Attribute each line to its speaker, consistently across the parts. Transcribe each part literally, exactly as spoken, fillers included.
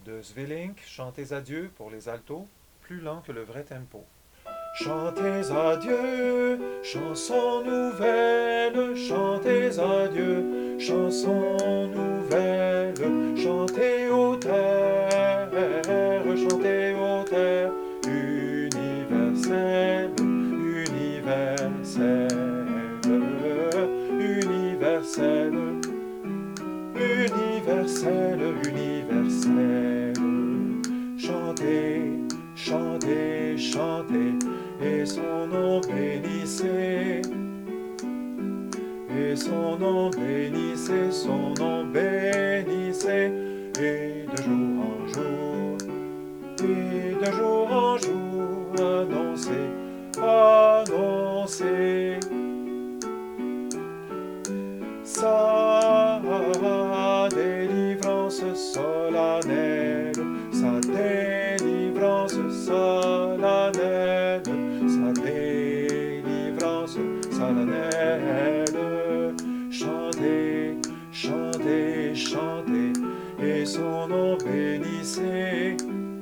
Speaker 1: De Svelink, chantez à Dieu pour les altos, plus lent que le vrai tempo. Chantez à Dieu, chanson nouvelle, chantez à Dieu, chanson nouvelle, chantez aux terres, chantez aux terres, universelle, universelle, universelle, universelle, universelle. Chantez, chantez, chantez, et son nom bénissez. Et son nom bénissez, son nom bénissez, et de jour en jour, et de jour en jour, annoncez, annoncez. Sa délivrance solennelle, sa délivrance solennelle, sa délivrance solennelle. Chantez, chantez, chantez, et son nom bénissez.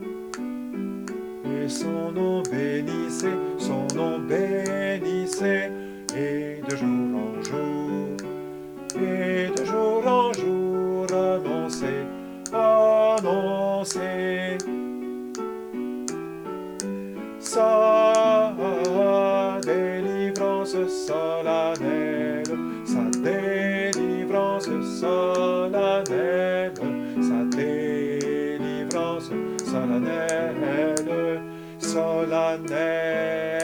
Speaker 1: Et son nom bénissez, son nom bénissez, et de jour en jour, et de jour en jour, annoncez, annoncez. Sa délivrance solennelle, sa délivrance solennelle, sa délivrance solennelle, solennelle.